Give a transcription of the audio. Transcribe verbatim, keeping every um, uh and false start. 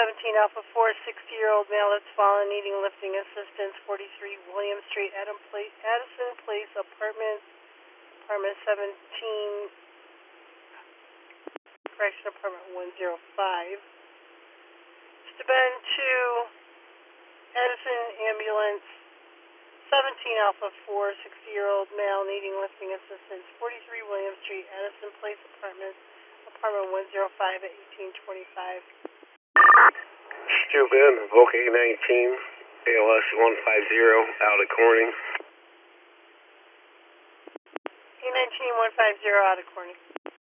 seventeen Alpha four, sixty-year-old male that's fallen, needing lifting assistance, forty-three William Street, Adam Place, Addison Place, apartment, apartment seventeen, correction, apartment one oh five. Mister Ben to Addison ambulance, seventeen Alpha four, sixty-year-old male needing lifting assistance, forty-three William Street, Addison Place, apartment, apartment one oh five at eighteen twenty-five. Stu Ben, Volk eight nineteen, A L S one fifty, out of Corning. eight nineteen, one fifty, out of Corning.